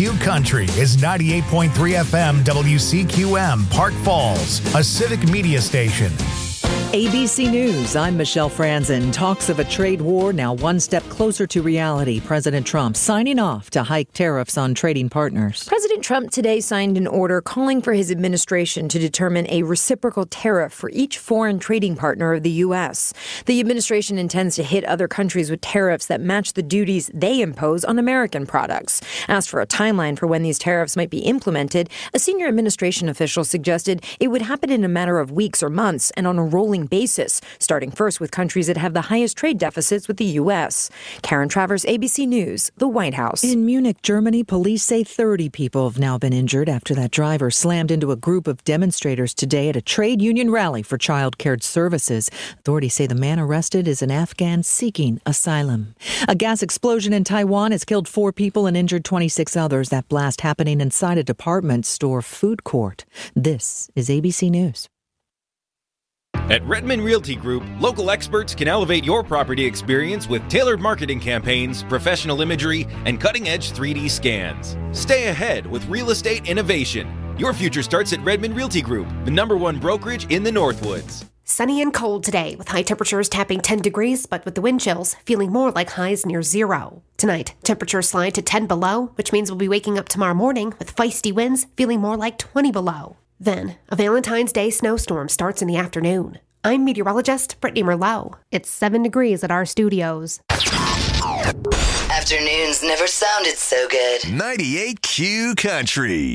Q Country is 98.3 FM WCQM, Park Falls, a civic media station. ABC News, I'm Michelle Franzen. Talks of a trade war now one step closer to reality. President Trump signing off to hike tariffs on trading partners. President Trump today signed an order calling for his administration to determine a reciprocal tariff for each foreign trading partner of the U.S. The administration intends to hit other countries with tariffs that match the duties they impose on American products. Asked for a timeline for when these tariffs might be implemented, a senior administration official suggested it would happen in a matter of weeks or months and on a rolling basis, starting first with countries that have the highest trade deficits with the U.S. Karen Travers, ABC News, the White House. In Munich, Germany, police say 30 people have now been injured after that driver slammed into a group of demonstrators today at a trade union rally for child care services. Authorities say the man arrested is an Afghan seeking asylum. A gas explosion in Taiwan has killed 4 people and injured 26 others. That blast happening inside a department store food court. This is ABC News. At Redmond Realty Group, local experts can elevate your property experience with tailored marketing campaigns, professional imagery, and cutting-edge 3D scans. Stay ahead with real estate innovation. Your future starts at Redmond Realty Group, the #1 brokerage in the Northwoods. Sunny and cold today, with high temperatures tapping 10 degrees, but with the wind chills feeling more like highs near 0. Tonight, temperatures slide to 10 below, which means we'll be waking up tomorrow morning with feisty winds feeling more like 20 below. Then, a Valentine's Day snowstorm starts in the afternoon. I'm meteorologist Brittany Merlot. It's 7 degrees at our studios. Afternoons never sounded so good. 98Q Country.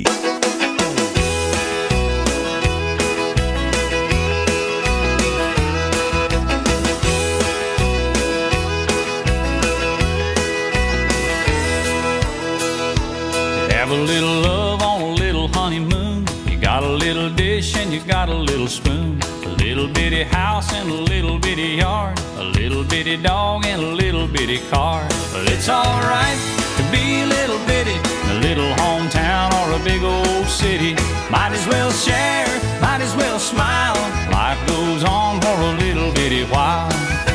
Have a little love on a little honeymoon. You got a little dish and you got a little spoon. A little bitty house and a little bitty yard. A little bitty dog and a little bitty car. But it's alright to be a little bitty in a little hometown or a big old city. Might as well share, might as well smile. Life goes on for a little bitty while.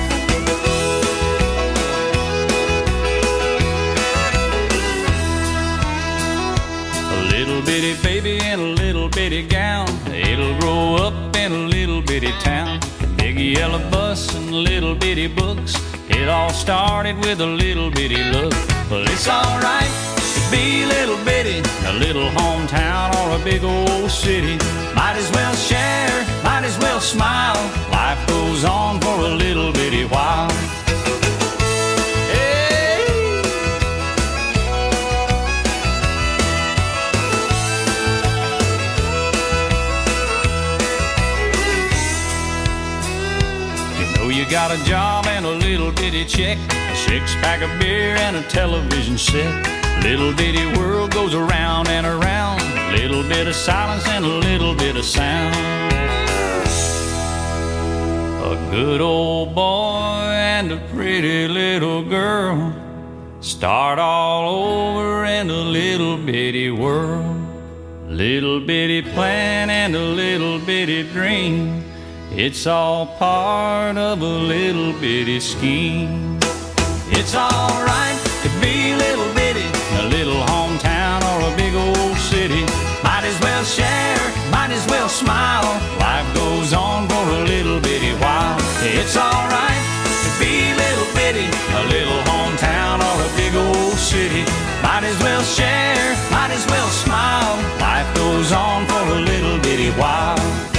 A little bitty baby in a little bitty gown. It'll grow up in a little bitty town. A big yellow bus and little bitty books. It all started with a little bitty look. Well, it's alright to be a little bitty in a little hometown or a big old city. Might as well share, might as well smile. Life goes on for a little bitty while. You got a job and a little bitty check, a 6-pack of beer and a television set. Little bitty world goes around and around. Little bit of silence and a little bit of sound. A good old boy and a pretty little girl start all over in a little bitty world. Little bitty plan and a little bitty dream. It's all part of a little bitty scheme. It's alright to be a little bitty in a little hometown or a big old city. Might as well share, might as well smile. Life goes on for a little bitty while. It's alright to be a little bitty in a little hometown or a big old city. Might as well share, might as well smile. Life goes on for a little bitty while.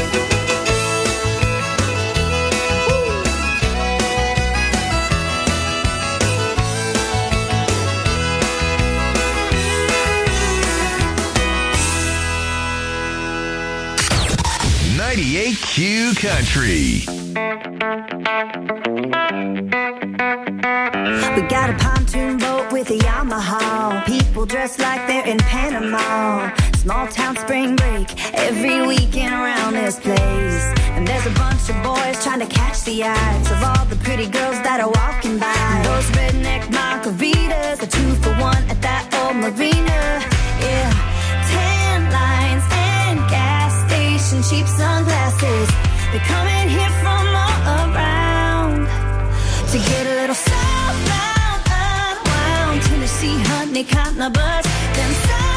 Q Country. We got a pontoon boat with a Yamaha. People dressed like they're in Panama. Small town spring break every weekend around this place. And there's a bunch of boys trying to catch the eyes of all the pretty girls that are walking by. Those redneck margaritas, a 2-for-1 at that old marina. Yeah, tan lines and gas station cheap sunglasses. They're coming here from all around to get a little southbound, unwound. Tennessee honey, cotton bus, then south.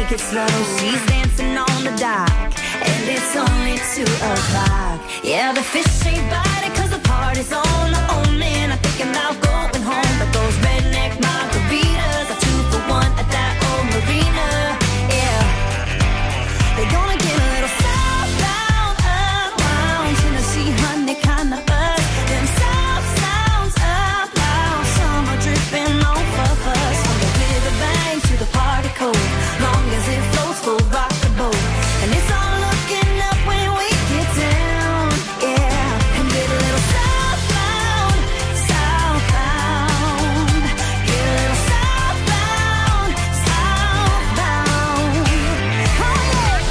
take it slow. She's dancing on the dock, and it's only 2 o'clock. Yeah, the fish ain't biting 'cause the party's on. Oh man, I'm thinking about going home, but those redneck margaritas are 2 for 1 at that old marina. Yeah, they're gonna get a little southbound, unwound. Tennessee honey kind of buzz. Them south sounds up loud. Summer dripping off of us. From the riverbank to the party cove, long as it floats, we'll rock the boat. And it's all looking up when we get down. Yeah, and get a little southbound, southbound. Get a little southbound, southbound. Oh yeah.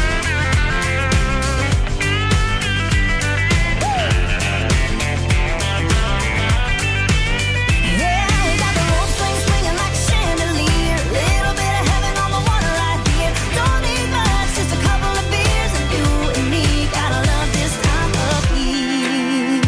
Yeah, we got the rope swing swinging like a chandelier. Little bit of heaven on the water right here. Don't need much, just a couple of beers, and you and me gotta love this time of year.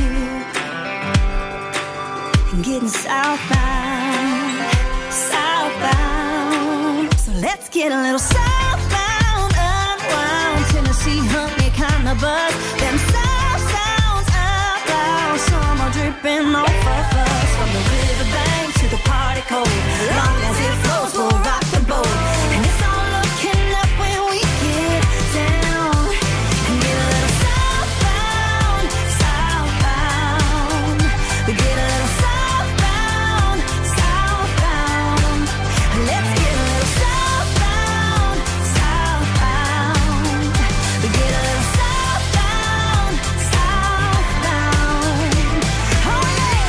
And getting southbound, southbound. So let's get a little southbound, unwound. Tennessee honey kind of buzz. Them south sounds out loud. Summer dripping off of us. From the riverbank to the party cove, long as it flows, we'll rock the boat. And it's all looking up when we get down. And get a little southbound, southbound. We get a little southbound, southbound. Let's get a little southbound, southbound. We get a little southbound, southbound. Oh yeah.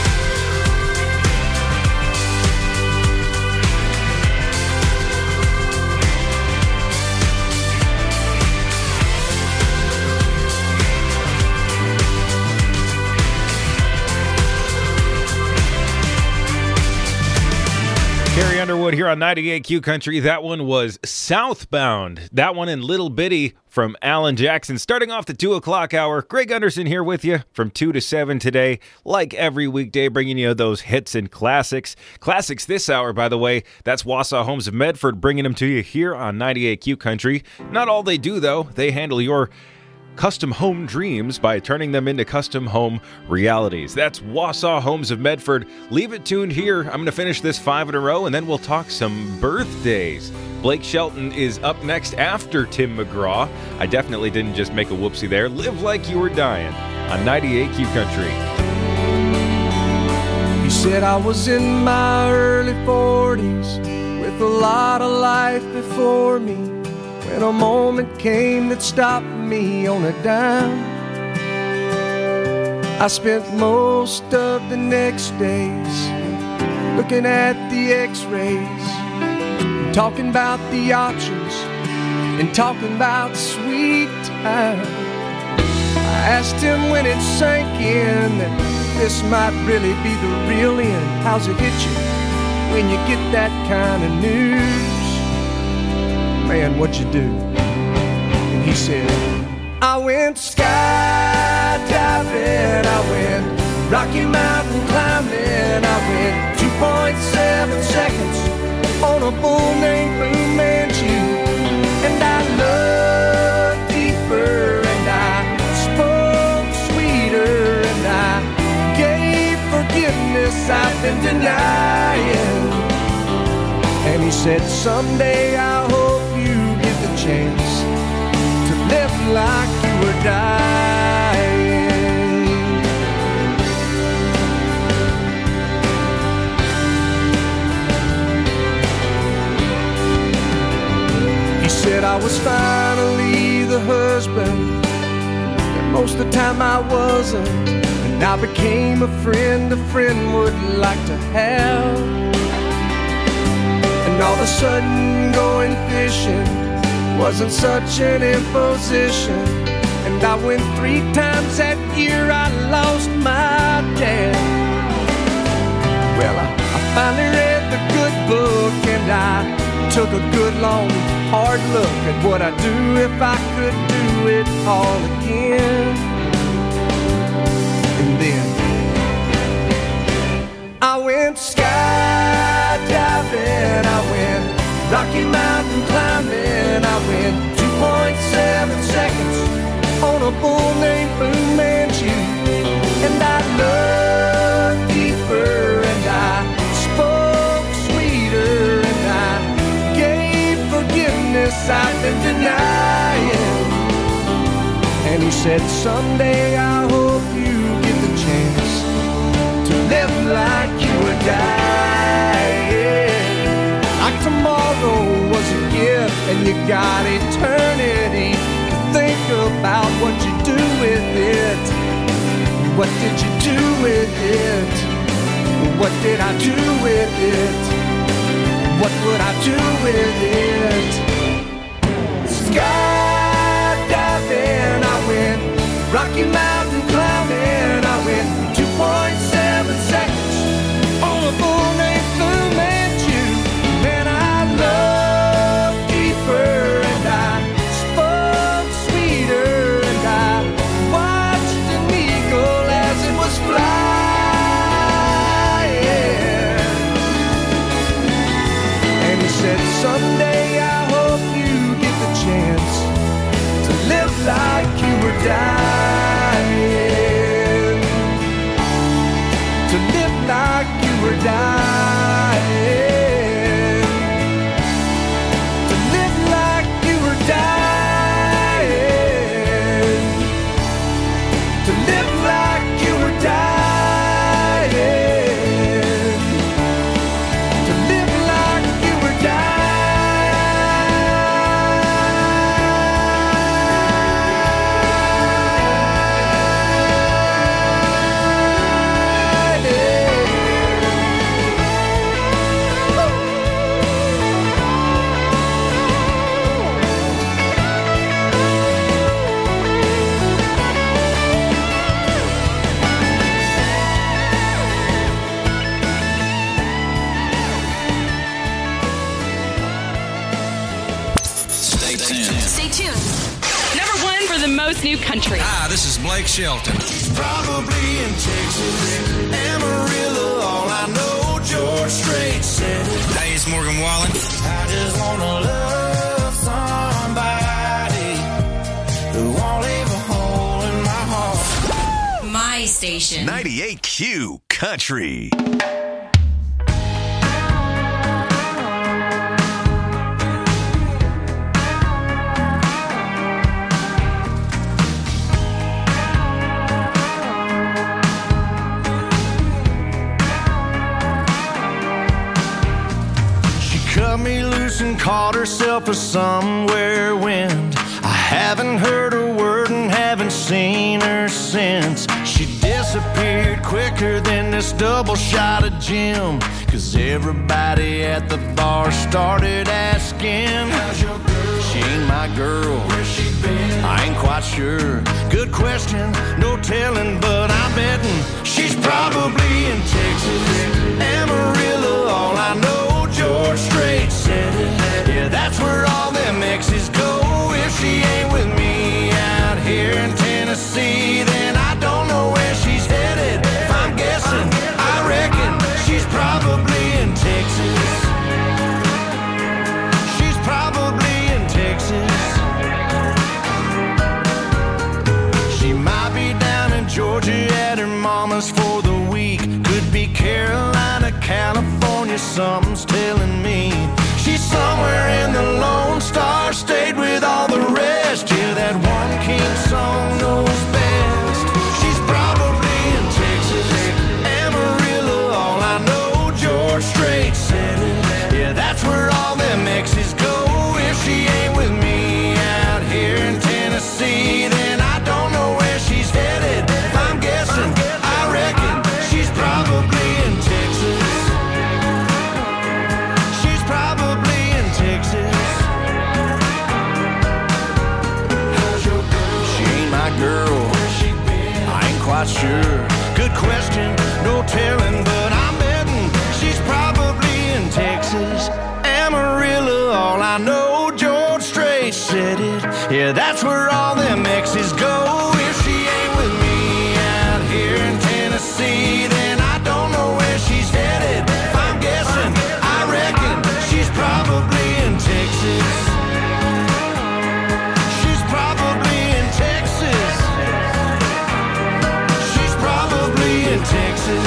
Carrie Underwood here on 98Q Country. That one was Southbound. That one in Little Bitty from Alan Jackson. Starting off the 2 o'clock hour, Greg Anderson here with you from 2 to 7 today. Like every weekday, bringing you those hits and classics. Classics this hour, by the way, that's Wausau Homes of Medford bringing them to you here on 98Q Country. Not all they do, though. They handle your custom home dreams by turning them into custom home realities. That's Wausau Homes of Medford. Leave it tuned here. I'm going to finish this 5 in a row, and then we'll talk some birthdays. Blake Shelton is up next after Tim McGraw. I definitely didn't just make a whoopsie there. Live Like You Were Dying on 98Q Country. He said I was in my early 40s with a lot of life before me, when a moment came that stopped me on a dime. I spent most of the next days looking at the x-rays, talking about the options and talking about sweet time. I asked him when it sank in that this might really be the real end. How's it hit you when you get that kind of news? Man, what'd you do? And he said, I went skydiving, I went Rocky Mountain climbing, I went 2.7 seconds on a bull named Fu Manchu. And I loved deeper, and I spoke sweeter, and I gave forgiveness I've been denying. And he said, someday I hope you get the chance to live like you were dying. He said I was finally the husband, and most of the time I wasn't. And I became a friend would like to have. And all of a sudden going fishing wasn't such an imposition. And I went 3 times that year, I lost my dad. Well, I finally read the good book, and I took a good long hard look at what I'd do if I could do it all again. And then I went skydiving, I went Rocky Mountain climbing, been denying. And he said, someday I hope you get the chance to live like you were dying. Like tomorrow was a gift and you got eternity to think about what you do with it. What did you do with it? What did I do with it? What would I do with it? Skydiving, I went Rocky Mountain climbing. I went 2.7 seconds on a bull named Fu Manchu. Man, I loved deeper and I spoke sweeter and I watched an eagle as it was flying. And he said, someday I hope you get the chance to live like you were dying. To live like you were dying. To live like you were dying. To live like you were dying. To live like you were dying. Stay tuned. Number one for the most new country. Hi, this is Blake Shelton. Probably in Texas, Amarillo, all I know, George Strait said it. Hey, it's Morgan Wallen. I just wanna love somebody who won't leave a hole in my heart. My station. 98Q Country. Cut me loose and caught herself a somewhere wind. I haven't heard a word and haven't seen her since. She disappeared quicker than this double shot of gin. Cause everybody at the bar started asking, how's your girl? She ain't my girl. Where's she been? I ain't quite sure. Good question, no telling, but I'm betting she's probably in Texas, Amarillo, all I know. George Strait said it. Yeah, that's where all them exes go. If she ain't with me out here in Tennessee, then I don't know where she's headed. If I'm guessing, I reckon she's probably in Texas. She's probably in Texas. She might be down in Georgia at her mama's for the week. Could be Carolina, California, something's telling me. She's somewhere in the Lone Star State with all the rest. Yeah, that one king song knows best. She's probably in Texas, Amarillo, all I know, George Strait said it. Yeah, that's where all them exes go. If she ain't with me out here in Tennessee, then I don't know where she's headed. If I'm guessing, I reckon she's probably in Texas. She's probably in Texas. How's your girl? She ain't my girl. Where's she been? I ain't quite sure. Good question, no telling, but I'm betting she's probably in Texas, Amarillo, all I know, George Strait said it. Yeah, that's where all them exes go. If she ain't with me out here in Tennessee, then I don't know where she's headed. If I'm guessing, I reckon she's probably in Texas. She's probably in Texas. She's probably in Texas.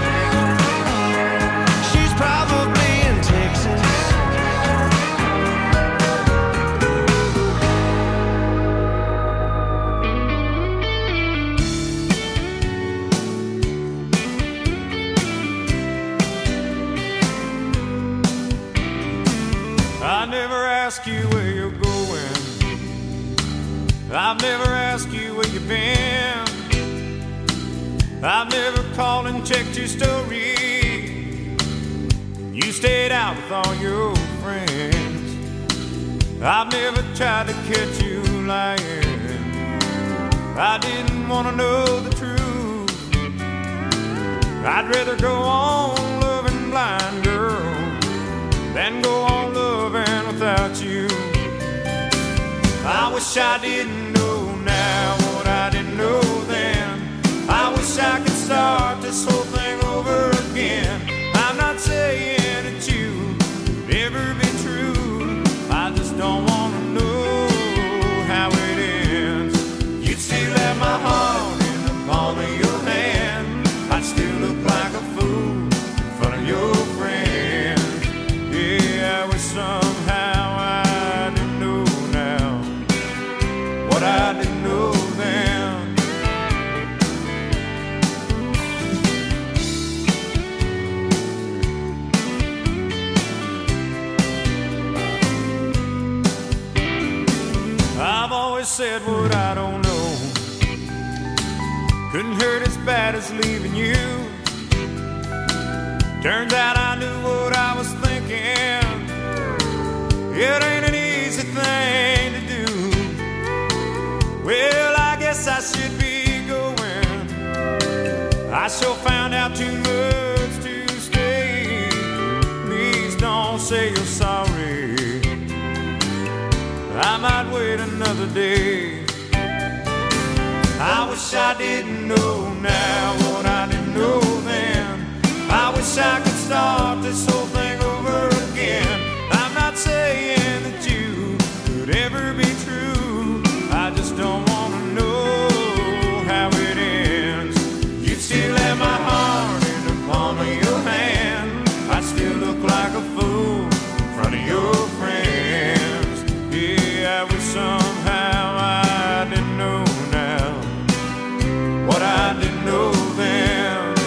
She's probably in Texas. I've never asked you where you've been. I've never called and checked your story. You stayed out with all your friends. I've never tried to catch you lying. I didn't want to know the truth. I'd rather go on loving blind, girl, than go on loving without you. I wish I didn't know now what I didn't know then. I wish I could start this whole thing over again. I'm not saying that you could ever be true. I just don't want to know how it ends. You'd still have my heart in the palm of your hand. I'd still look like a fool in front of your friends. Yeah, I wish somehow I didn't know now what I didn't know then. I've always said what I don't know. Couldn't hurt as bad as leaving you. Turns out I knew what I was thinking. It ain't an easy thing to do. Well, I guess I should be going. I sure found out too much to stay. Please don't say you're sorry. I might wait another day. I wish I didn't know now what I didn't know then. I wish I could start this whole thing over again. I'm not saying that you could ever be true. I just don't want to know how it ends. You'd still have my heart in the palm of your hand. I'd still look like a fool in front of your friends. Yeah, I wish somehow I didn't know now what I didn't know then.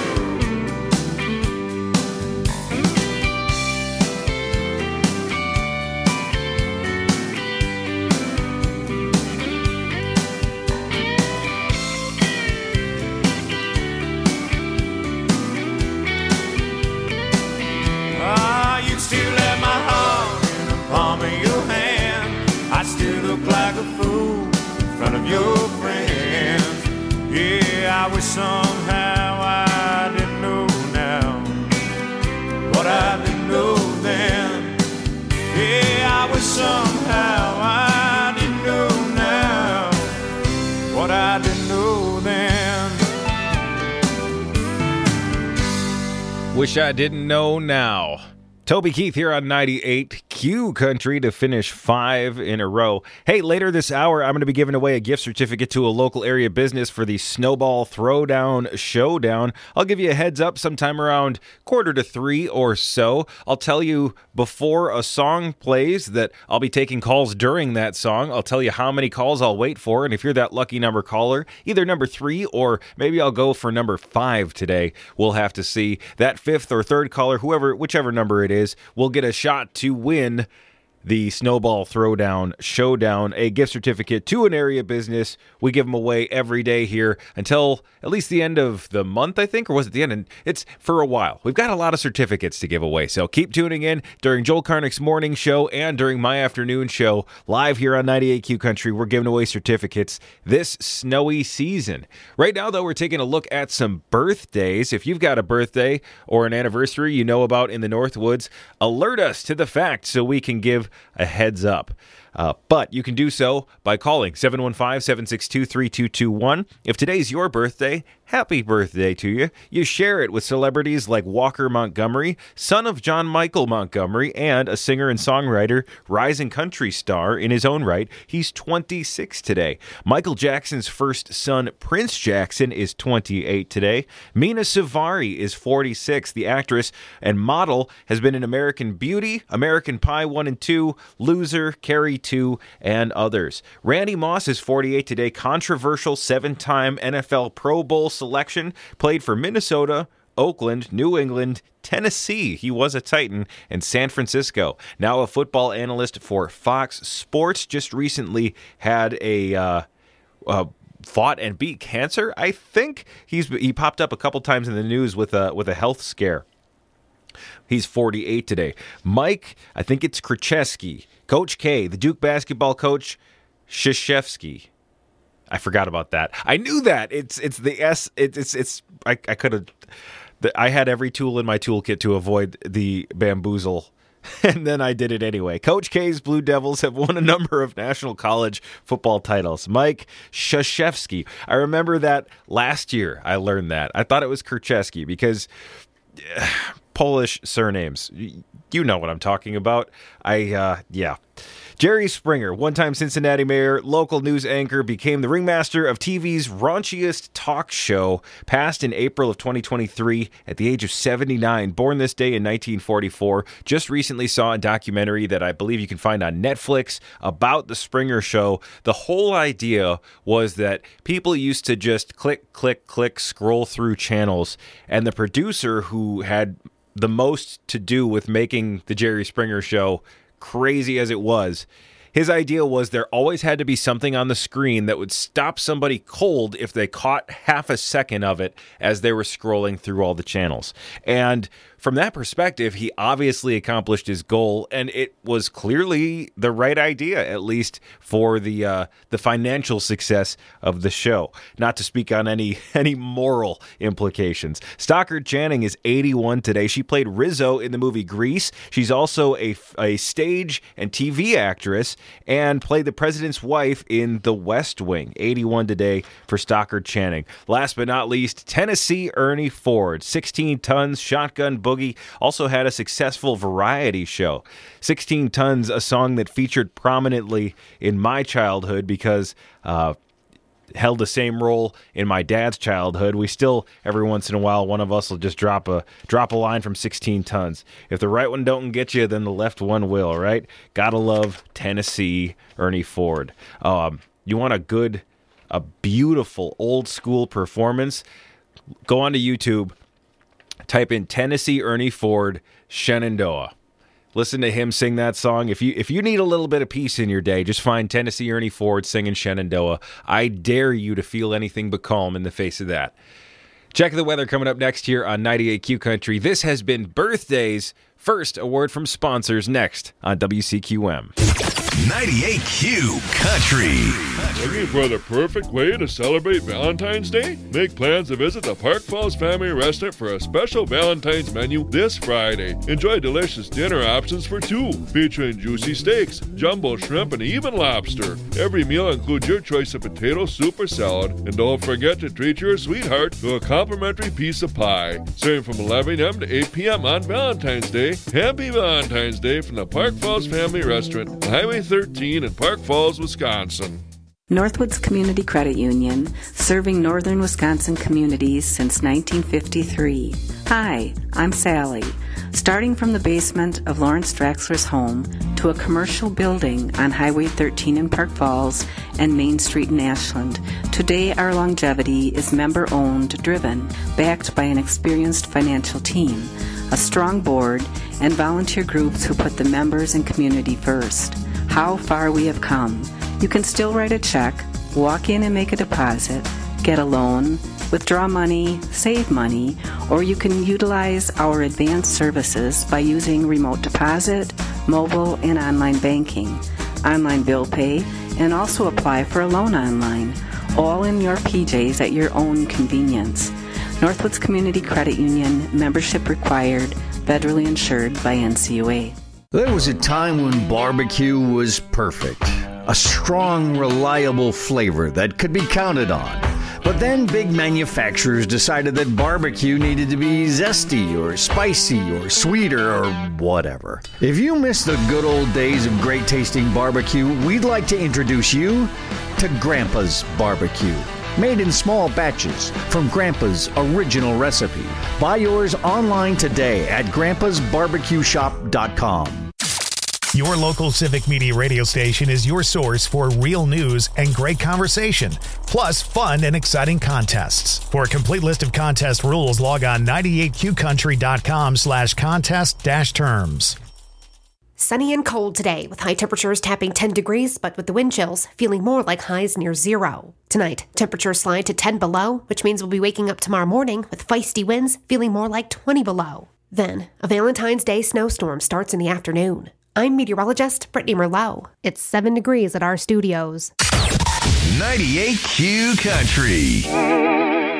You'd still have my heart in the palm of your hand. I still look like a fool in front of your friends. Yeah, I wish somehow I didn't know now what I didn't know then. Yeah, I wish somehow I didn't know now what I didn't know then. Wish I didn't know now. Toby Keith here on 98 Q Country to finish 5 in a row. Hey, later this hour, I'm going to be giving away a gift certificate to a local area business for the Snowball Throwdown Showdown. I'll give you a heads up sometime around 2:45 or so. I'll tell you before a song plays that I'll be taking calls during that song. I'll tell you how many calls I'll wait for, and if you're that lucky number caller, either number 3 or maybe I'll go for number 5 today. We'll have to see. That 5th or 3rd caller, whichever number it is, will get a shot to win the Snowball Throwdown Showdown, a gift certificate to an area business. We give them away every day here until at least the end of the month, I think, or was it the end? And it's for a while. We've got a lot of certificates to give away, so keep tuning in during Joel Karnick's morning show and during my afternoon show live here on 98Q Country. We're giving away certificates this snowy season. Right now, though, we're taking a look at some birthdays. If you've got a birthday or an anniversary you know about in the Northwoods, alert us to the fact so we can give a heads up. But you can do so by calling 715-762-3221. If today's your birthday, happy birthday to you. You share it with celebrities like Walker Montgomery, son of John Michael Montgomery, and a singer and songwriter, rising country star in his own right. He's 26 today. Michael Jackson's first son, Prince Jackson, is 28 today. Mina Savari is 46. The actress and model has been in American Beauty, American Pie 1 and 2, Loser, Carrie 2, and others. Randy Moss is 48 today. Controversial 7-time NFL Pro Bowl selection. Played for Minnesota, Oakland, New England, Tennessee. He was a Titan, and San Francisco. Now a football analyst for Fox Sports. Just recently had a fought and beat cancer. I think he popped up a couple times in the news with a health scare. He's 48 today. Mike, I think it's Krzyzewski. Coach K, the Duke basketball coach, Krzyzewski. I forgot about that. I knew that. It's the S. I could have. I had every tool in my toolkit to avoid the bamboozle, and then I did it anyway. Coach K's Blue Devils have won a number of national college football titles. Mike Krzyzewski. I remember that last year I learned that. I thought it was Krzyzewski because Polish surnames. You know what I'm talking about. Yeah. Jerry Springer, one-time Cincinnati mayor, local news anchor, became the ringmaster of TV's raunchiest talk show, passed in April of 2023 at the age of 79, born this day in 1944. Just recently saw a documentary that I believe you can find on Netflix about the Springer Show. The whole idea was that people used to just click, click, click, scroll through channels, and the producer who had the most to do with making the Jerry Springer Show, crazy as it was, his idea was there always had to be something on the screen that would stop somebody cold if they caught half a second of it as they were scrolling through all the channels. And from that perspective, he obviously accomplished his goal, and it was clearly the right idea, at least for the financial success of the show. Not to speak on any moral implications. Stockard Channing is 81 today. She played Rizzo in the movie Grease. She's also a stage and TV actress and played the president's wife in The West Wing. 81 today for Stockard Channing. Last but not least, Tennessee Ernie Ford, 16 Tons, Shotgun Boogie, also had a successful variety show. 16 Tons, a song that featured prominently in my childhood because held the same role in my dad's childhood. We still, every once in a while, one of us will just drop a line from 16 Tons. If the right one don't get you, then the left one will, right? Gotta love Tennessee Ernie Ford. You want a beautiful old school performance? Go onto YouTube, type in Tennessee Ernie Ford Shenandoah. Listen to him sing that song. If you need a little bit of peace in your day, just find Tennessee Ernie Ford singing Shenandoah. I dare you to feel anything but calm in the face of that. Check the weather coming up next here on 98Q Country. This has been Birthdays. First, a word from sponsors next on WCQM. 98Q Country. Looking for the perfect way to celebrate Valentine's Day? Make plans to visit the Park Falls Family Restaurant for a special Valentine's menu this Friday. Enjoy delicious dinner options for two, featuring juicy steaks, jumbo shrimp, and even lobster. Every meal includes your choice of potato soup or salad, and don't forget to treat your sweetheart to a complimentary piece of pie. Serving from 11 a.m. to 8 p.m. on Valentine's Day. Happy Valentine's Day from the Park Falls Family Restaurant, Highway 13 in Park Falls, Wisconsin. Northwoods Community Credit Union, serving northern Wisconsin communities since 1953. Hi, I'm Sally. Starting from the basement of Lawrence Draxler's home to a commercial building on Highway 13 in Park Falls and Main Street in Ashland, today our longevity is member-owned, driven, backed by an experienced financial team, a strong board, and volunteer groups who put the members and community first. How far we have come. You can still write a check, walk in and make a deposit, get a loan, withdraw money, save money, or you can utilize our advanced services by using remote deposit, mobile, and online banking, online bill pay, and also apply for a loan online, all in your PJs at your own convenience. Northwoods Community Credit Union, membership required, federally insured by NCUA. There was a time when barbecue was perfect. A strong, reliable flavor that could be counted on. But then big manufacturers decided that barbecue needed to be zesty or spicy or sweeter or whatever. If you miss the good old days of great tasting barbecue, we'd like to introduce you to Grandpa's Barbecue. Made in small batches from Grandpa's original recipe. Buy yours online today at grandpasbarbecueshop.com. Your local Civic Media radio station is your source for real news and great conversation, plus fun and exciting contests. For a complete list of contest rules, log on 98qcountry.com/contest-terms. Sunny and cold today with high temperatures tapping 10 degrees, but with the wind chills feeling more like highs near zero. Tonight, temperatures slide to 10 below, which means we'll be waking up tomorrow morning with feisty winds, feeling more like 20 below. Then, a Valentine's Day snowstorm starts in the afternoon. I'm meteorologist Brittany Merlot. It's 7 degrees at our studios. 98Q Country.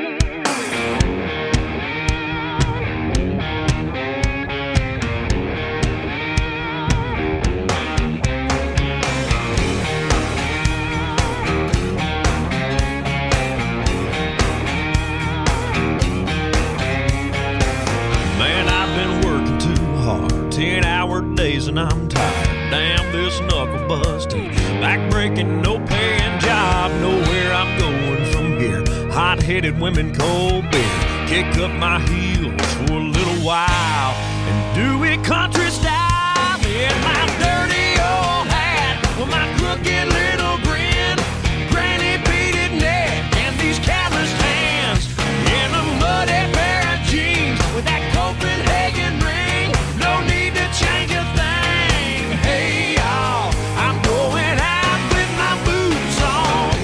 And I'm tired. Damn this knuckle busting, back breaking, no paying job. Nowhere I'm going from here. Hot-headed women, cold beer. Kick up my heels for a little while and do it country style. In my dirty old hat, with my crooked little grin, granny beaded neck and these calloused hands, in a muddy pair of jeans with that Copenhagen ring. No need to change a thing. Hey y'all, I'm going out with my boots on.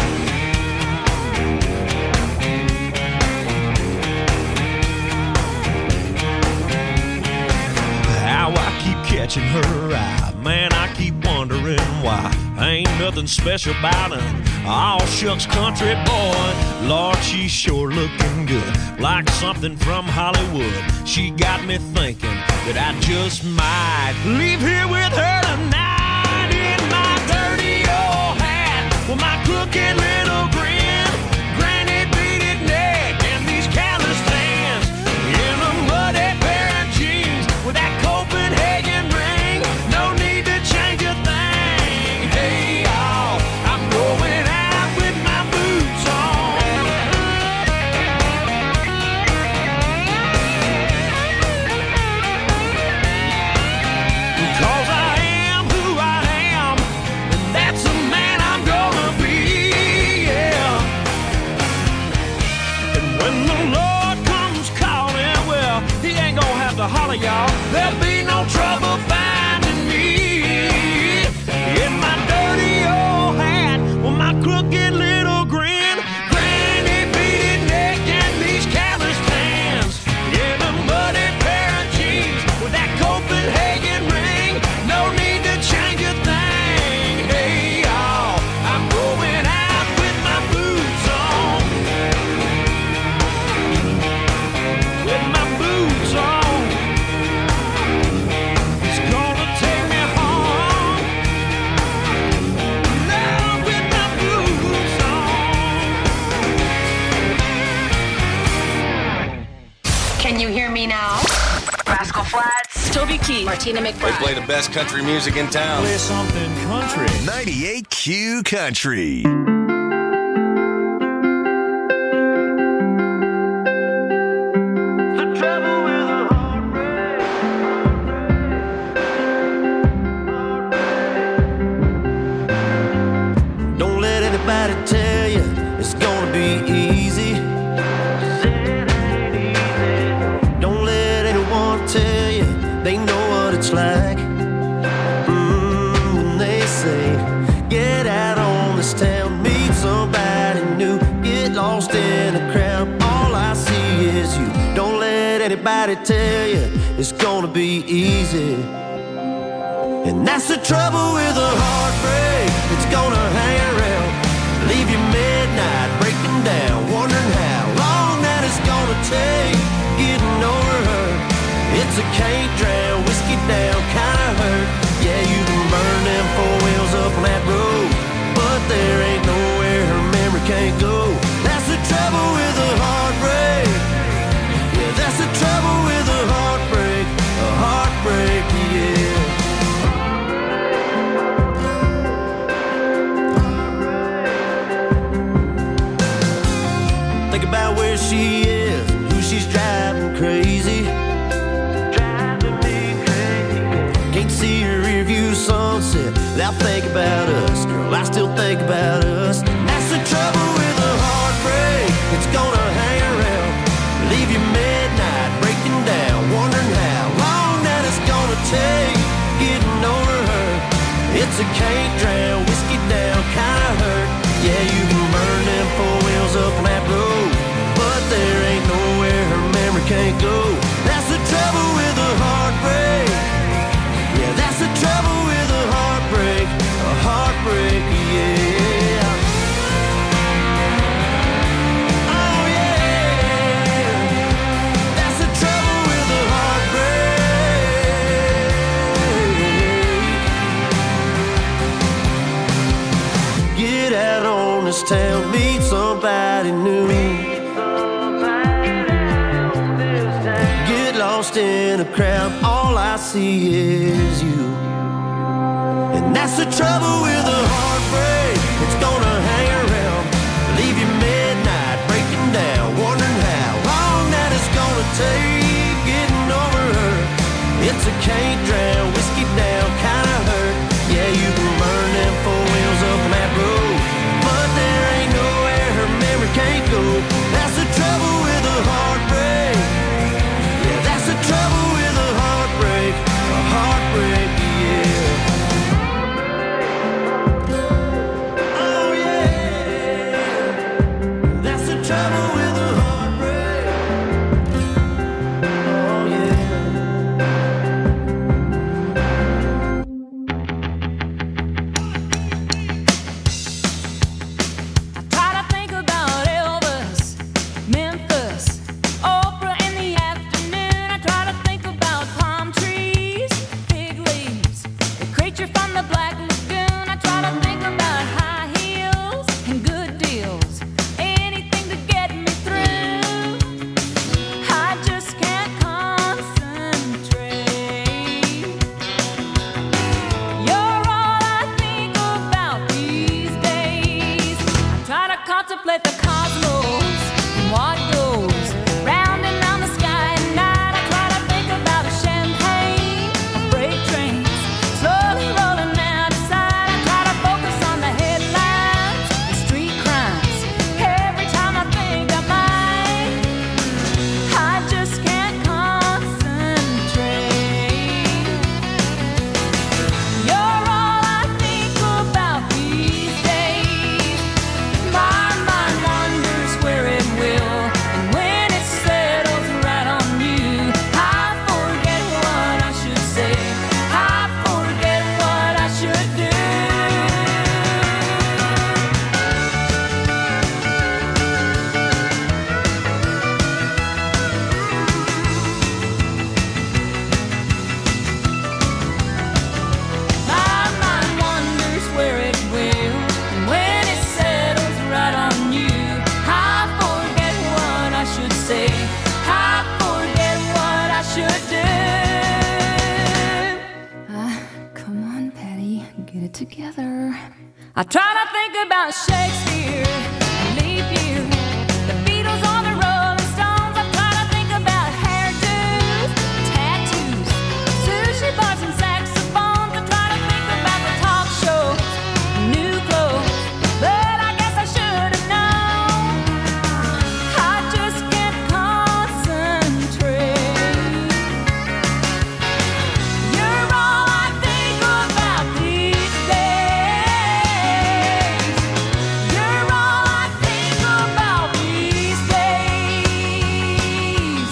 How I keep catching her eye, man, I keep wondering why. Ain't nothing special about her. All shucks country boy. Lord, she's sure looking good, like something from Hollywood. She got me thinking that I just might leave here with her tonight. In my dirty old hat, with my crooked little grin, granny beaded neck and these calloused hands, in a muddy pair of jeans with that Copenhagen ring. No need to change a thing. Hey y'all, I'm going out with my boots on. Cause I am who I am, and that's the man I'm gonna be, yeah. And when the Lord comes calling, well, he ain't gonna have to holler, y'all. There'll be no trouble finding me. In my dirty old hat, with my crooked little grin, granny beaded neck and these calloused hands, in a muddy pair of jeans with that Copenhagen ring. No need to change a thing. Hey y'all, I'm going out with my boots on. With my boots on. It's gonna take me home. Now with my boots on. Can you hear me now? Rascal Flatts, Toby Keith, Martina They McBride. play the best country music in town. Play something country. 98Q Country. Don't let anybody tell you it's gonna be easy. Don't let anyone tell you they know what it's like. They say, get out on this town, meet somebody new, get lost in the crowd. All I see is you. Don't let anybody tell you it's gonna be easy. And that's the trouble with a heartbreak. It's gonna hang around, leave you midnight breaking down, wondering how long that it's gonna take getting over her. It's a can't drown, whiskey down kind of hurt. Yeah, you can burn them four wheels up on that road, but there ain't nowhere her memory can't go. That's the trouble with a heartbreak. Yeah, that's the trouble with a heartbreak. A heartbreak, yeah. Think about where she is, who she's driving crazy. Driving me crazy. Can't see her rear view sunset without thinking about us. Girl, I still think about us. That's the trouble with a heartbreak. It's gonna hang around, leave you midnight breaking down, wondering how long that it's gonna take getting over her. It's a can't drown, whiskey down kind of hurt. Yeah, you can burn this town, meet somebody new. Get lost in a crowd, all I see is you. And that's the trouble with a heartbreak, it's gonna hang around, leave you midnight, breaking down, wondering how long that it's gonna take getting over her. It's a can't drown, whiskey down kind of hurt. Yeah, you can burn them four wheels up that road, but there ain't nowhere her memory can't go. That's the trouble with a heartbreak. Yeah, that's the trouble with a heartbreak. A heartbreak, yeah. Oh yeah. That's the trouble with a heartbreak. Oh yeah. Contemplate the cosmos and what goes round and round the sky at night. I try to think about a champagne, a freight trains slowly rolling out of sight. I try to focus on the headlines, the street crimes. Every time I think I might, I just can't concentrate. You're all I think about these days. My mind wanders where it will, and when it settles right on you, I forget what I should say. I forget what I should do. My mind wanders where it will, and when it settles right on you, I forget what I should say. I forget what I should do. Come on, Patty, get it together. I try to think about Shakespeare, leap year, the Beatles or the Rolling Stones. I try to think about hairdos, tattoos, sushi bars and saxophones. I try to think about the talk shows, new clothes, but I guess I should have known. I just can't concentrate. You're all I think about these days. You're all I think about these days.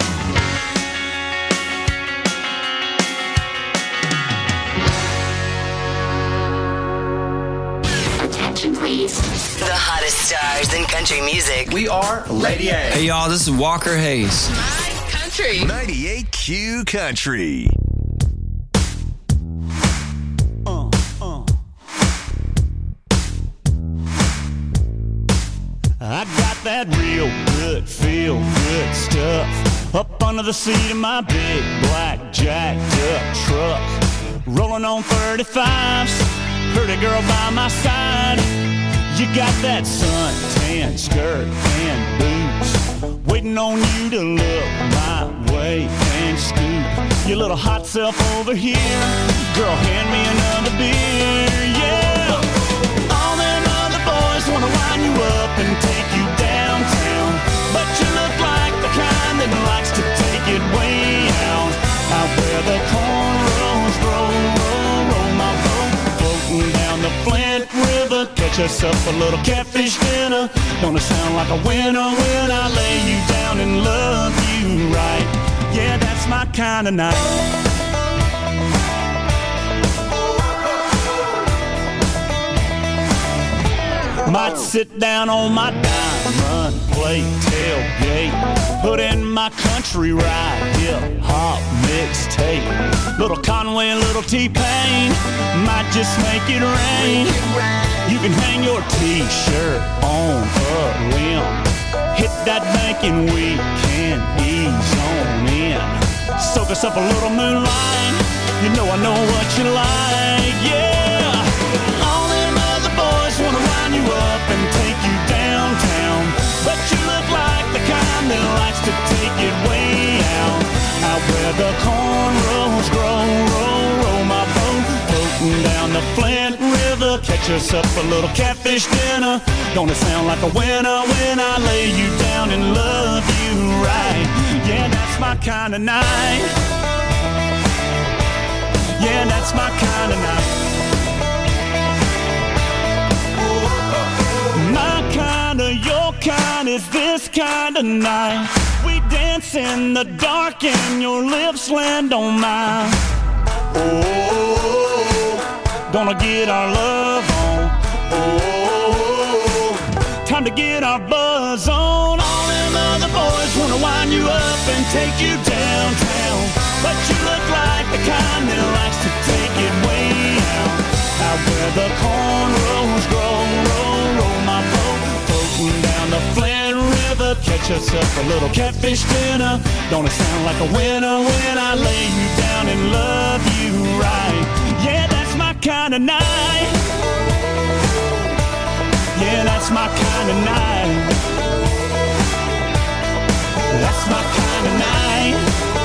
Attention, please. The hottest stars in country music. We are Lady A. Hey y'all, this is Walker Hayes. Country 98Q Country. I got that real good, feel good stuff up under the seat of my big black jacked up truck. Rolling on 35s, pretty girl by my side. You got that suntan skirt and boots, waiting on you to look my way and scoot your little hot self over here. Girl, hand me another beer, yeah. All them other boys wanna wind you up and take you downtown, but you look like the kind that likes to take it way out. Out where the cornrows roll, roll, roll my boat, floating down the Flint River. Catch us up a little catfish dinner. Gonna sound like a winner when I lay you down and love you right. Yeah, that's my kind of night. Might sit down on my dime, run, play, tailgate, put in my country ride, hip-hop mixtape. Little Conway and little T-Pain might just make it rain. You can hang your T-shirt on a limb. Hit that bank and we can ease on in. Soak us up a little moonlight. You know I know what you like, yeah. All them other boys wanna wind you up and take you downtown, but you look like the kind that likes to take it way out where the cornrows grow. Roll my boat, floating down the Flint River. Catch us up a little catfish dinner. Gonna sound like a winner when I lay you down and love you right. Yeah, that's my kind of night. Yeah, that's my kind of night. My kind of, your kind is this kind of night. We dance in the dark and your lips land on mine. Oh, gonna get our love on. Oh, time to get our buzz on. All them other boys wanna wind you up and take you downtown, but you look like the kind that likes to take it way out where the cornrows grow. Roll my boat, floating down the Flint River. Catch us up a little catfish dinner. Gonna sound like a winner when I lay you down and love you right. Yeah, that's my kind of night. Yeah, that's my kind of night. That's my kind of night.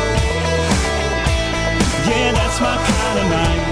Yeah, that's my kind of night.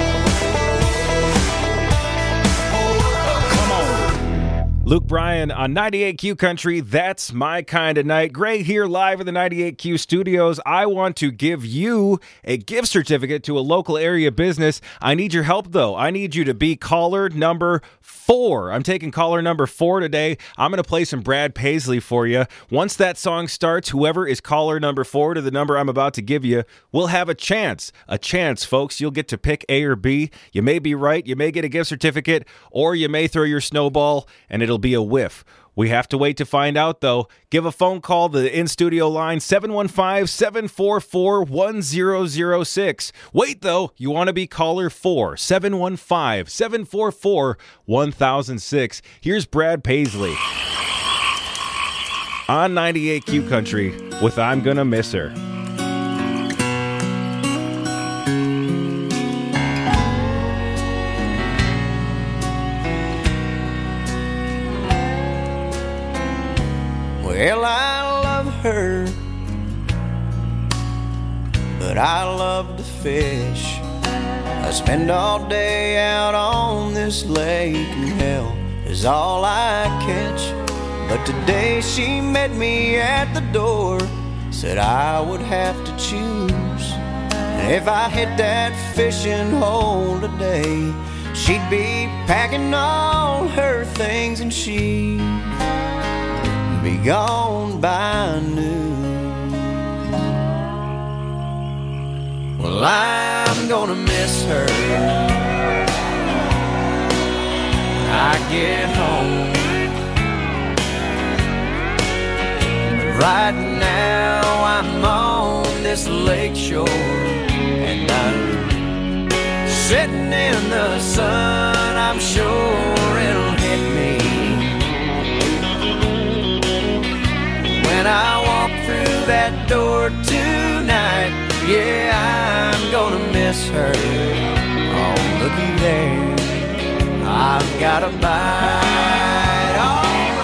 Come on. Luke Bryan on 98Q Country, that's my kind of night. Gray here live in the 98Q studios. I want to give you a gift certificate to a local area business. I need your help, though. I need you to be caller number 4. I'm taking caller number 4 today. I'm going to play some Brad Paisley for you. Once that song starts, whoever is caller number 4 to the number I'm about to give you will have a chance. A chance, folks. You'll get to pick A or B. You may be right. You may get a gift certificate, or you may throw your snowball and it'll be a whiff. We have to wait to find out, though. Give a phone call to the in-studio line, 715-744-1006. Wait, though, you want to be caller 4, 715-744-1006. Here's Brad Paisley on 98Q Country with I'm Gonna Miss Her. Well, I love her, but I love to fish. I spend all day out on this lake, and hell is all I catch. But today she met me at the door, said I would have to choose. And if I hit that fishing hole today, she'd be packing all her things and she'd be gone by noon. Well, I'm gonna miss her when I get home. But right now I'm on this lake shore, and I'm sitting in the sun. I'm sure it'll hit me when I walk through that door tonight. Yeah, I'm gonna miss her. Oh, looky there, I've got a bite. All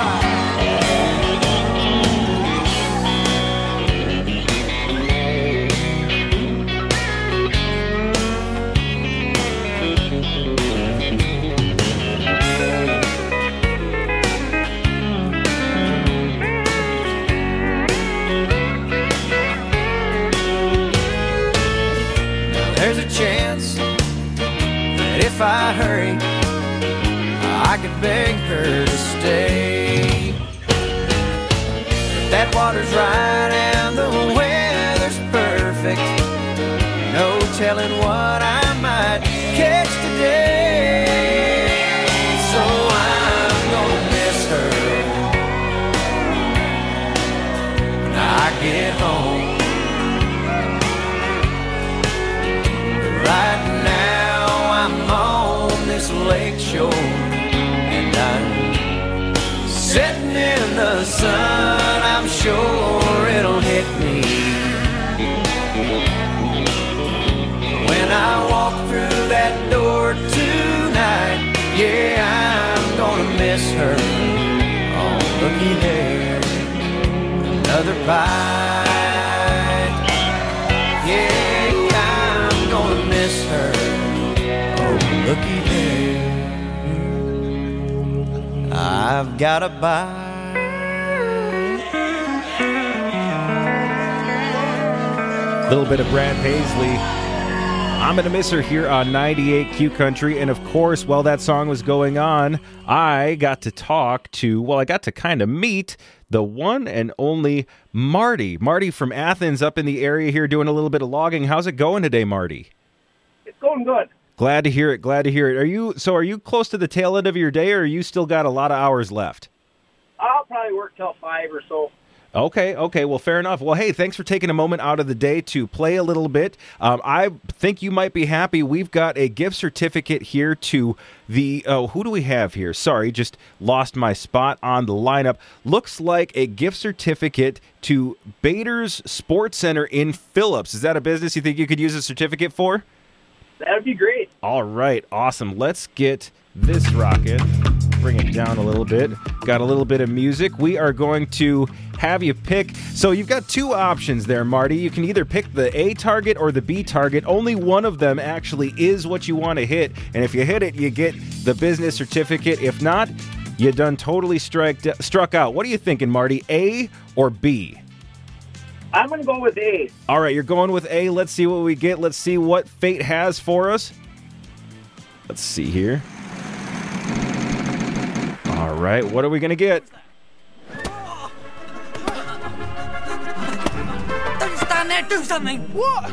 there's a chance that if I hurry, I could beg her to stay. If that water's right and the weather's perfect, no telling what I might catch today. So I'm gonna miss setting in the sun, I'm sure it'll hit me. When I walk through that door tonight, yeah, I'm gonna miss her. Oh, looky there, another bite. Yeah, I'm gonna miss her. Oh, looky there, I've got a bite. Little bit of Brad Paisley. I'm going to miss her here on 98 Q Country. And of course, while that song was going on, I got to kind of meet the one and only Marty. Marty from Athens, up in the area here doing a little bit of logging. How's it going today, Marty? It's going good. Glad to hear it. Glad to hear it. Are you close to the tail end of your day, or are you still got a lot of hours left? I'll probably work till 5 or so. Okay. Well, fair enough. Well, hey, thanks for taking a moment out of the day to play a little bit. I think you might be happy. We've got a gift certificate here to the... who do we have here? Sorry, just lost my spot on the lineup. Looks like a gift certificate to Bader's Sports Center in Phillips. Is that a business you think you could use a certificate for? That would be great. All right, awesome. Let's get this rocking. Bring it down a little bit. Got a little bit of music. We are going to have you pick. So you've got two options there, Marty. You can either pick the A target or the B target. Only one of them actually is what you want to hit. And if you hit it, you get the business certificate. If not, you done totally struck out. What are you thinking, Marty? A or B? I'm going to go with A. All right, you're going with A. Let's see what we get. Let's see what fate has for us. Let's see here. All right, what are we going to get? Don't you stand there, do something! What?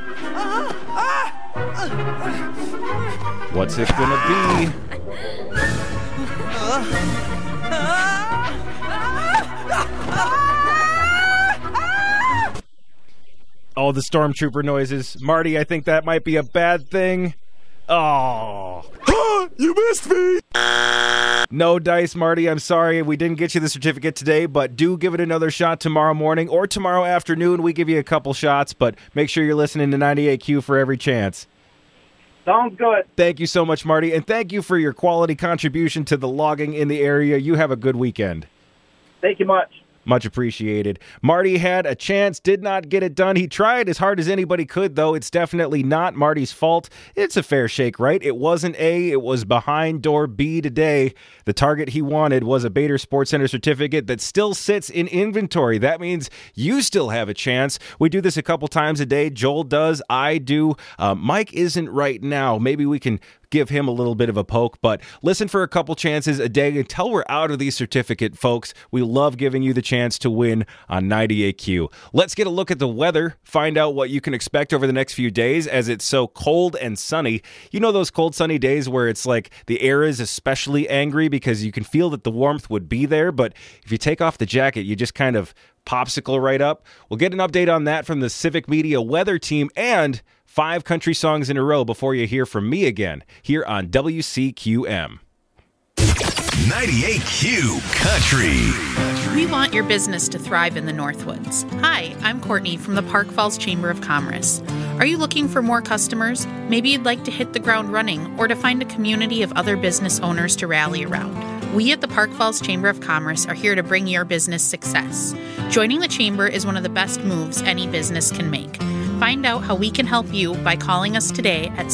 What's it going to be? Oh, the stormtrooper noises. Marty, I think that might be a bad thing. Oh. You missed me! No dice, Marty. I'm sorry. We didn't get you the certificate today, but do give it another shot tomorrow morning or tomorrow afternoon. We give you a couple shots, but make sure you're listening to 98Q for every chance. Sounds good. Thank you so much, Marty, and thank you for your quality contribution to the logging in the area. You have a good weekend. Thank you much. Much appreciated. Marty had a chance, did not get it done. He tried as hard as anybody could, though. It's definitely not Marty's fault. It's a fair shake, right? It wasn't A, it was behind door B today. The target he wanted was a Bader Sports Center certificate that still sits in inventory. That means you still have a chance. We do this a couple times a day. Joel does, I do. Mike isn't right now. Maybe we can give him a little bit of a poke, but listen for a couple chances a day until we're out of these certificate, folks. We love giving you the chance to win on 98Q. Let's get a look at the weather, find out what you can expect over the next few days as it's so cold and sunny. You know those cold, sunny days where it's like the air is especially angry because you can feel that the warmth would be there, but if you take off the jacket, you just kind of popsicle right up. We'll get an update on that from the Civic Media weather team and 5 country songs in a row before you hear from me again here on WCQM. 98Q Country. We want your business to thrive in the Northwoods. Hi, I'm Courtney from the Park Falls Chamber of Commerce. Are you looking for more customers? Maybe you'd like to hit the ground running or to find a community of other business owners to rally around. We at the Park Falls Chamber of Commerce are here to bring your business success. Joining the Chamber is one of the best moves any business can make. Find out how we can help you by calling us today at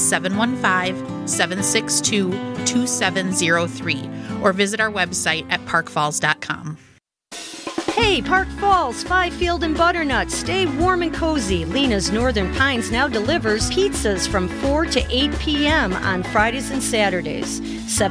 715-762-2703 or visit our website at parkfalls.com. Hey, Park Falls, Fifield and Butternut, stay warm and cozy. Lena's Northern Pines now delivers pizzas from 4 to 8 p.m. on Fridays and Saturdays.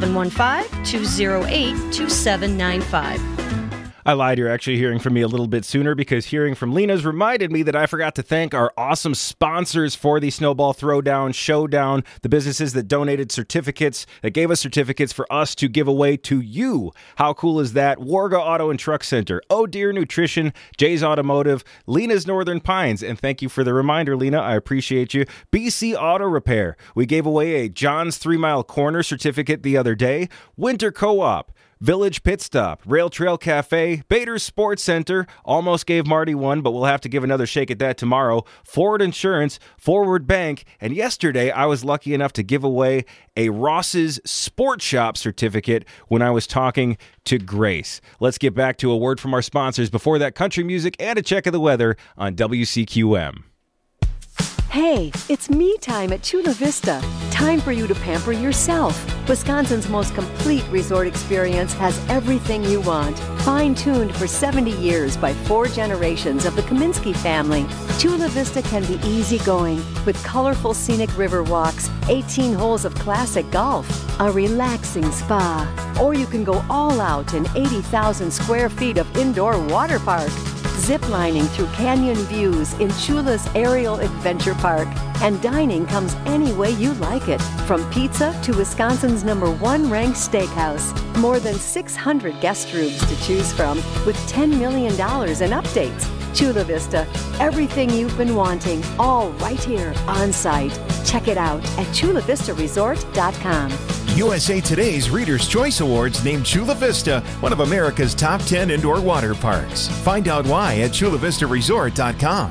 715-208-2795. I lied, you're actually hearing from me a little bit sooner because hearing from Lena's reminded me that I forgot to thank our awesome sponsors for the Snowball Throwdown Showdown, the businesses that donated certificates, that gave us certificates for us to give away to you. How cool is that? Warga Auto and Truck Center, Oh Dear Nutrition, Jay's Automotive, Lena's Northern Pines, and thank you for the reminder, Lena. I appreciate you. BC Auto Repair. We gave away a John's 3 Mile Corner certificate the other day. Winter Co-op. Village Pit Stop, Rail Trail Cafe, Bader's Sports Center, almost gave Marty one, but we'll have to give another shake at that tomorrow, Ford Insurance, Forward Bank, and yesterday I was lucky enough to give away a Ross's Sport Shop certificate when I was talking to Grace. Let's get back to a word from our sponsors before that, country music and a check of the weather on WCQM. Hey, it's me time at Chula Vista. Time for you to pamper yourself. Wisconsin's most complete resort experience has everything you want. Fine-tuned for 70 years by 4 generations of the Kaminsky family, Chula Vista can be easygoing with colorful scenic river walks, 18 holes of classic golf, a relaxing spa, or you can go all out in 80,000 square feet of indoor water park. Ziplining through canyon views in Chula's Aerial Adventure Park. And dining comes any way you like it, from pizza to Wisconsin's #1 ranked steakhouse. More than 600 guest rooms to choose from with $10 million in updates. Chula Vista, everything you've been wanting, all right here on site. Check it out at chulavistaresort.com. USA Today's Reader's Choice Awards named Chula Vista one of America's top 10 indoor water parks. Find out why at chulavistaresort.com.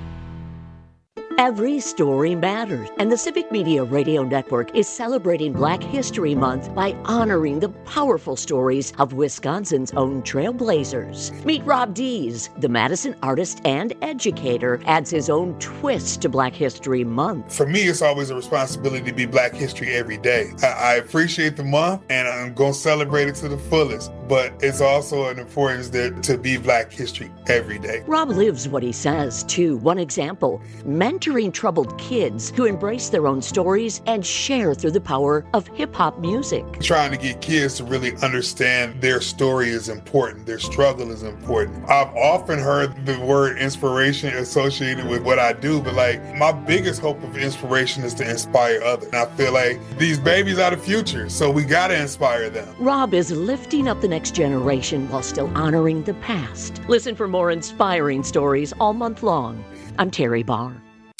Every story matters, and the Civic Media Radio Network is celebrating Black History Month by honoring the powerful stories of Wisconsin's own trailblazers. Meet Rob Dees, the Madison artist and educator, adds his own twist to Black History Month. For me, it's always a responsibility to be Black History every day. I appreciate the month, and I'm going to celebrate it to the fullest, but it's also an importance to be Black History every day. Rob lives what he says, too. One example, mentoring troubled kids who embrace their own stories and share through the power of hip-hop music. Trying to get kids to really understand their story is important, their struggle is important. I've often heard the word inspiration associated with what I do, but my biggest hope of inspiration is to inspire others. And I feel like these babies are the future, so we gotta inspire them. Rob is lifting up the next generation while still honoring the past. Listen for more inspiring stories all month long. I'm Terry Barr.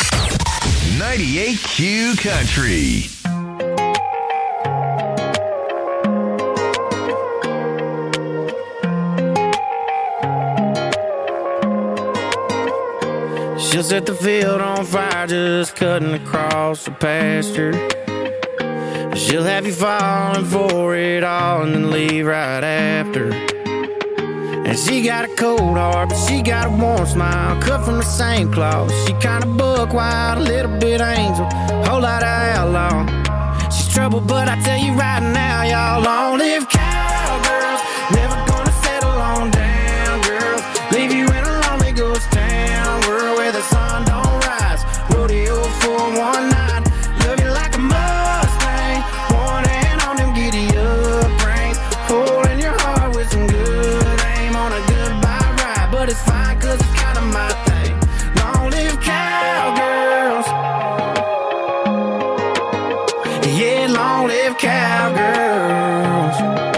98Q Country. She'll set the field on fire just cutting across the pasture. She'll have you falling for it all and then leave right after. And she got a cold heart, but she got a warm smile, cut from the same cloth. She kinda buck wild, a little bit angel, whole lot of outlaw. She's trouble, but I tell you right now, y'all, long live cowgirls. Never gonna settle on down, girls. Leave you in a lonely ghost town, world where the sun don't rise. Rodeo for one night, love you like a Mustang. One hand on them giddy up reins, holding your heart with some good. On a goodbye ride, but it's fine cause it's kind of my thing. Long live cowgirls. Yeah, long live cowgirls.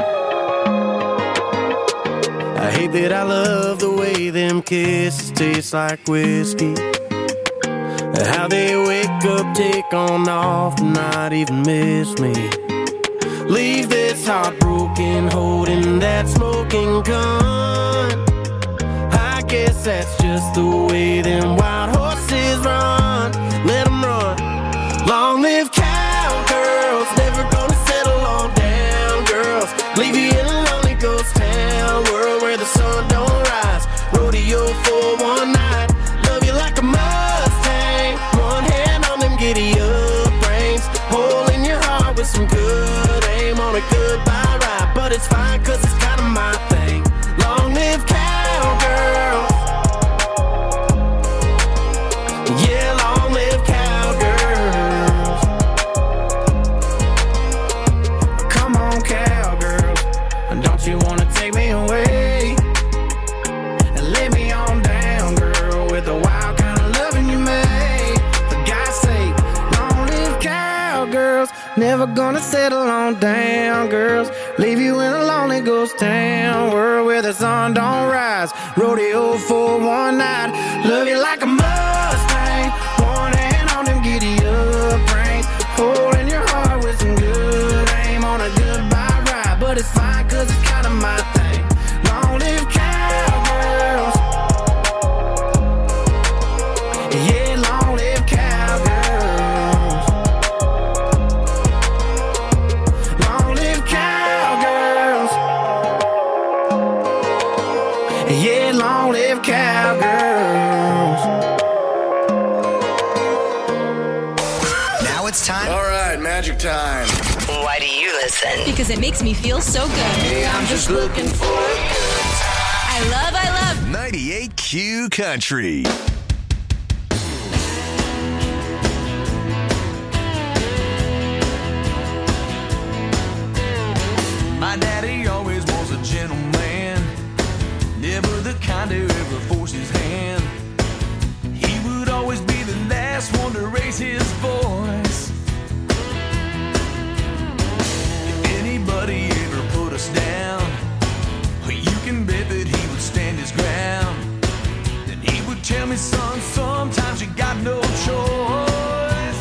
I hate that I love the way them kisses taste like whiskey. How they wake up, take on off, and not even miss me. Leave this heartbroken, holding that smoking gun. I guess that's just the way them wild horses run. Let them run. Long live cowgirls, never gonna settle on down, girls. Leave you in a lonely ghost town, world where the sun don't rise. Rodeo for one night, love you like a Mustang. One hand on them giddy up reins, holding your heart with some good aim on a goodbye ride. But it's fine cause it's kind of my thing. Long live cowgirls. Yeah, long live cowgirls. Come on, cowgirls. Don't you wanna take me away and lay me on down, girl, with the wild kind of loving you made. For God's sake, long live cowgirls. Never gonna settle on down, girls. Leave you in a lonely ghost town, world where the sun don't rise. Rodeo for one night, love you like a Mustang. One hand on them giddy up reins, holding your heart with some good aim on a goodbye ride. But it's fine cause it's kinda Yeah, long live cowgirls. Now it's time. All right, magic time. Why do you listen? Because it makes me feel so good. Hey, I'm just looking for a good time. I love 98Q Country. My daddy always was a gentleman, never the kind to ever force his hand. He would always be the last one to raise his voice. If anybody ever put us down, you can bet that he would stand his ground. Then he would tell me, son, sometimes you got no choice.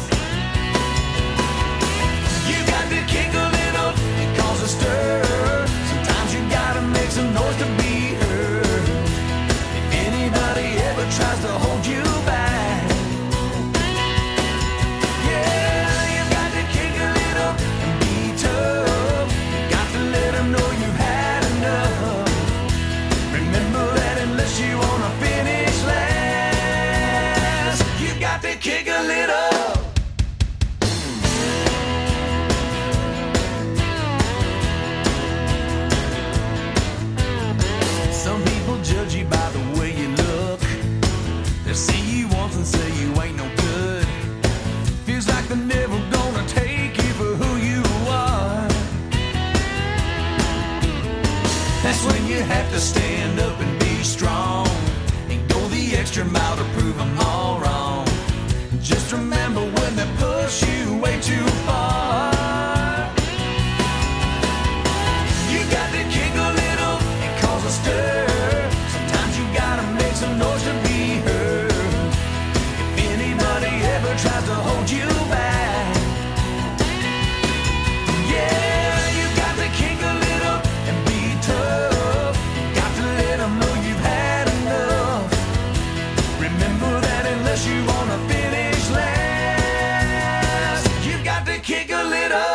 You got to kick a little and cause a stir. Sometimes you gotta make some noise to be heard. If anybody ever tries to hold you back, yeah, you got to kick a little and be tough. You got to let them know you've had enough. Remember that unless you wanna finish last, you got to kick a little. Some people judge you by the way you look. They'll see you once and say you ain't no good. Feels like they're never gonna take you for who you are. That's when you have to stand up and be strong and go the extra mile to prove them all wrong. Just remember when they push you way too far, you got to kick a little and cause a stir. Sometimes you gotta make some noise to be heard. If anybody ever tries to hold you back, yeah, you got to kick a little and be tough. You got to let them know you've had enough. Remember that unless you wanna finish last, you got to kick a little.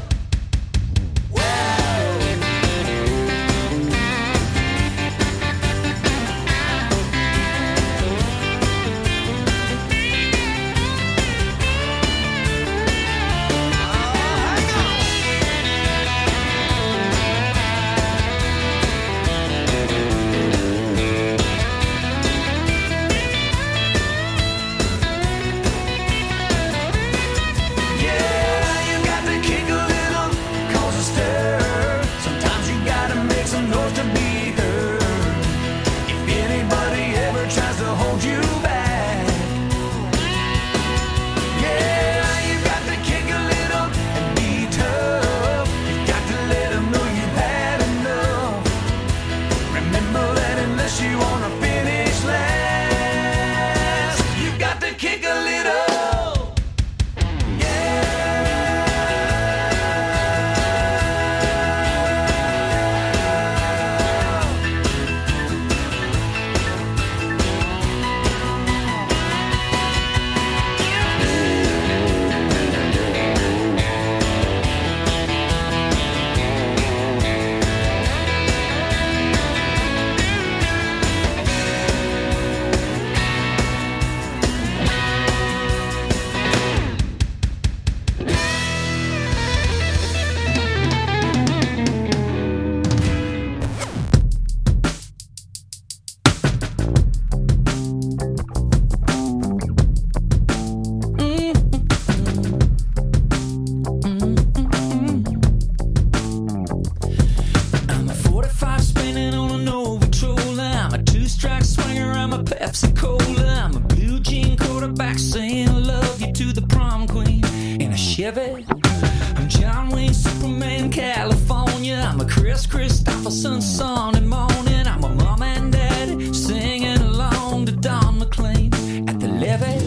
Chevy. I'm John Wayne, Superman, California. I'm a Chris Christopherson, son and morning. I'm a mom and daddy singing along to Don McLean at the levee.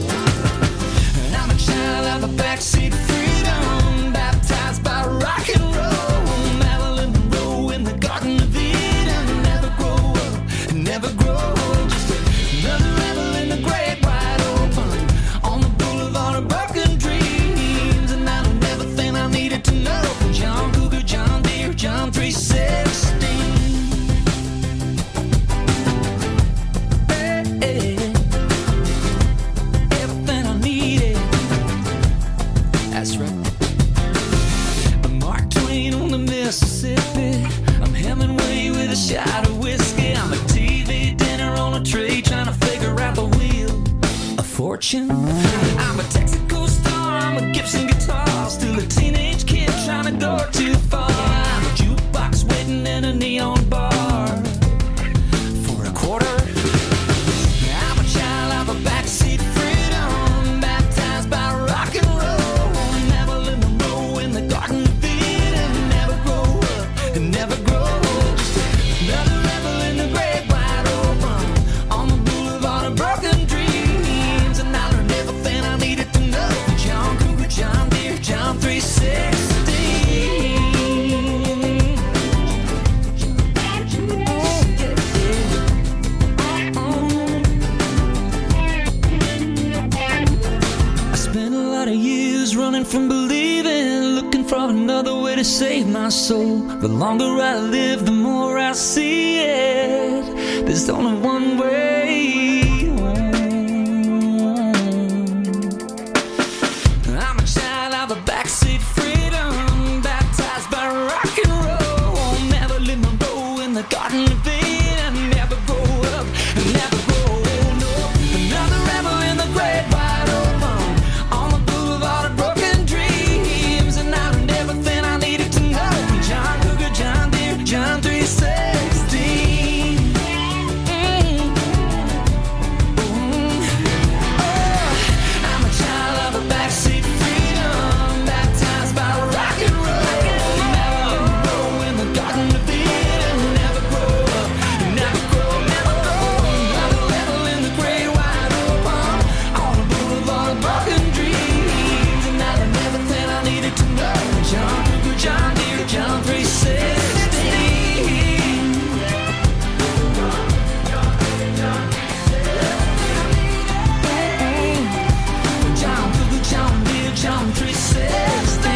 And I'm a child of the backseat of freedom, baptized by rock and roll. Marilyn Monroe in the Garden of Eden. Never grow up, never grow old. Just another rebel in the great wide open on the boulevard of broken dreams. And I don't never think I needed to know from John Cougar, John Deere, John 3-6. fortune. I'm a Texaco star, I'm a Gibson guitar, still a teenage kid trying to go too far. I'm a jukebox waiting in a neon bar for a quarter. I'm a child of a backseat freedom, baptized by rock and roll. Never live a row in the Garden of Eden, never grow up and never grow old. Another rebel in the great wide open, on the boulevard of broken dreams. And I learned everything I needed to know. John Cougar, John Deere, John 360. I spent a lot of years running from believing, looking for another way to save my soul. The longer I live, the more I see it. There's only one way home. I'm a child of a backseat freedom, baptized by rock and roll. Never live my role in the Garden of Eden, never grow up, never grow old. No, another rebel in the great wide open, on the boulevard of broken dreams. And I learned everything I needed to know. John Cougar, John Deere, John 360. I'm a child of a backseat freedom, baptized by rock and roll. Never grow in the Garden of Eden, never grow up, never grow, never grow. Another level in the great wide open, on the boulevard of broken dreams. And I learned everything I needed to know. John Cougar, John Deere, John 360. John Cougar, John Deere, John 360.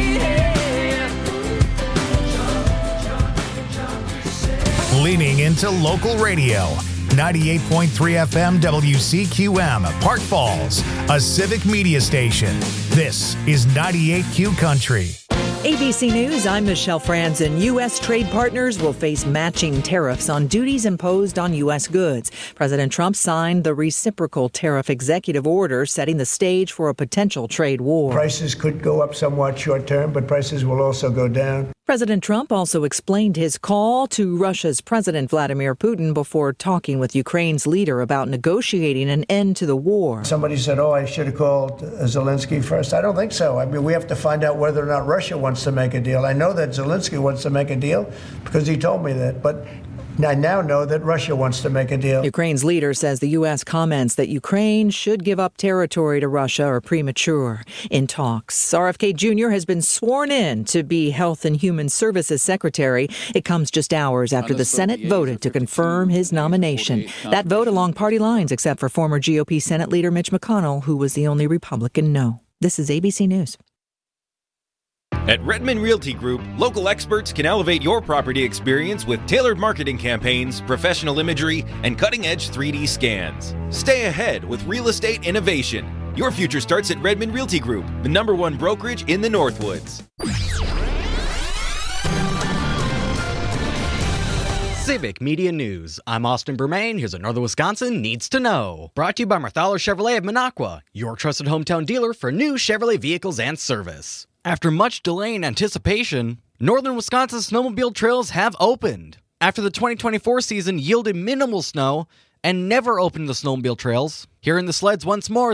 Leaning into local radio. 98.3 FM WCQM, Park Falls, a civic media station. This is 98Q Country. ABC News, I'm Michelle Franzen. U.S. trade partners will face matching tariffs on duties imposed on U.S. goods. President Trump signed the reciprocal tariff executive order, setting the stage for a potential trade war. Prices could go up somewhat short term, but prices will also go down. President Trump also explained his call to Russia's President Vladimir Putin before talking with Ukraine's leader about negotiating an end to the war. Somebody said, I should have called Zelensky first. I don't think so. I mean, we have to find out whether or not Russia wants to make a deal. I know that Zelensky wants to make a deal because he told me that, but I now know that Russia wants to make a deal. Ukraine's leader says the U.S. comments that Ukraine should give up territory to Russia are premature. In talks, RFK Jr. has been sworn in to be Health and Human Services Secretary. It comes just hours after the Senate voted to confirm his nomination. That vote along party lines, except for former GOP Senate leader Mitch McConnell, who was the only Republican no. This is ABC News. At Redmond Realty Group, local experts can elevate your property experience with tailored marketing campaigns, professional imagery, and cutting-edge 3D scans. Stay ahead with real estate innovation. Your future starts at Redmond Realty Group, the #1 brokerage in the Northwoods. Civic Media News. I'm Austin Bermain. Here's what Northern Wisconsin needs to know. Brought to you by Marthaler Chevrolet of Minocqua, your trusted hometown dealer for new Chevrolet vehicles and service. After much delay and anticipation, Northern Wisconsin snowmobile trails have opened. After the 2024 season yielded minimal snow and never opened the snowmobile trails, here in the sleds once more